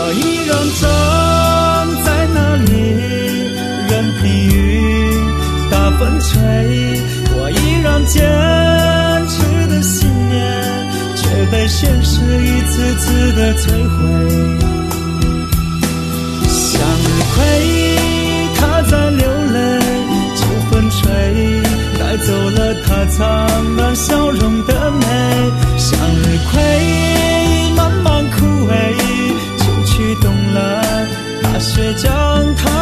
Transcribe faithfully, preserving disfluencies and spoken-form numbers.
我依然站在那里，任凭雨大风吹，我依然坚持的信念，却被现实一次次的摧毁。向日葵它在流泪，秋风吹带走了它灿烂笑容的美。向日葵慢慢枯萎，秋去冬来，大雪将它